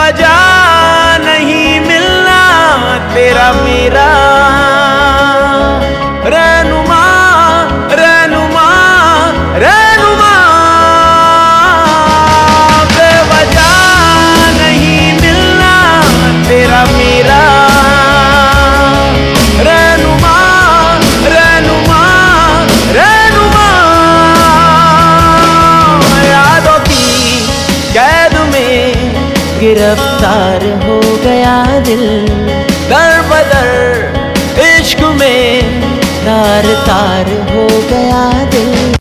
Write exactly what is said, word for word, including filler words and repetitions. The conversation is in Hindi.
बेवजह नहीं मिलना तेरा मेरा रहनुमा रहनुमा रहनुमा। बेवजह नहीं मिलना तेरा मेरा रहनुमा रहनुमा रहनुमा। यादों की कैद में गिरफ्तार हो गया दिल, दर बदर इश्क में तार तार हो गया दिल।